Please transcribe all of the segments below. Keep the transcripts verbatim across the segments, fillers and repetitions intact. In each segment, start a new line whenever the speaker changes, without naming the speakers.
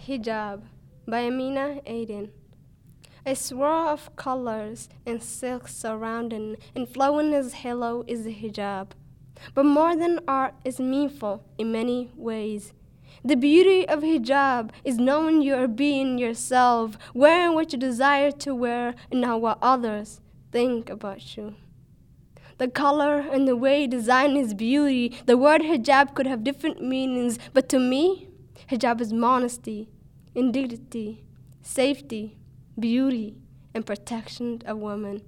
Hijab by Amina Aden. A swirl of colors and silk surrounding and flowing as halo is the hijab. But more than art is meaningful in many ways. The beauty of hijab is knowing you are being yourself, wearing what you desire to wear and not what others think about you. The color and the way design is beauty. The word hijab could have different meanings, but to me, hijab is modesty, dignity, safety, beauty, and protection of women.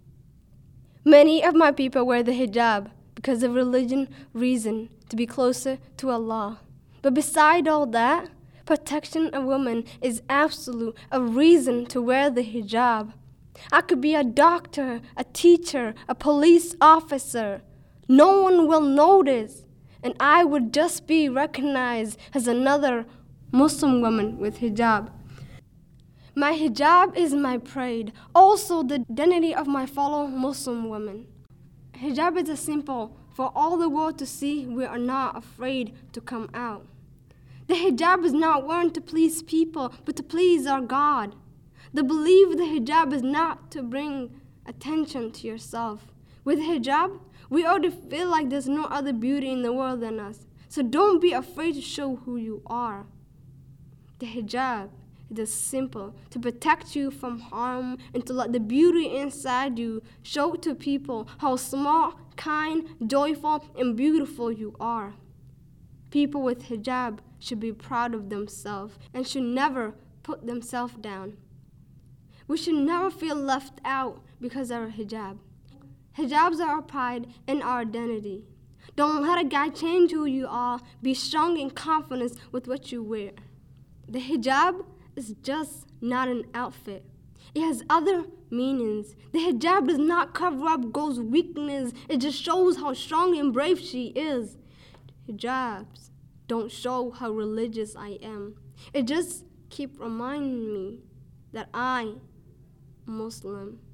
Many of my people wear the hijab because of religion, reason, to be closer to Allah. But beside all that, protection of women is absolute, a reason to wear the hijab. I could be a doctor, a teacher, a police officer. No one will notice, and I would just be recognized as another Muslim woman with hijab. My hijab is my pride, also the identity of my fellow Muslim women. Hijab is a symbol for all the world to see we are not afraid to come out. The hijab is not worn to please people, but to please our God. The belief of the hijab is not to bring attention to yourself. With hijab, we already feel like there's no other beauty in the world than us. So don't be afraid to show who you are. The hijab is simple to protect you from harm and to let the beauty inside you show to people how small, kind, joyful, and beautiful you are. People with hijab should be proud of themselves and should never put themselves down. We should never feel left out because of our hijab. Hijabs are our pride and our identity. Don't let a guy change who you are. Be strong and confident with what you wear. The hijab is just not an outfit. It has other meanings. The hijab does not cover up girls' weakness. It just shows how strong and brave she is. Hijabs don't show how religious I am. It just keeps reminding me that I am Muslim.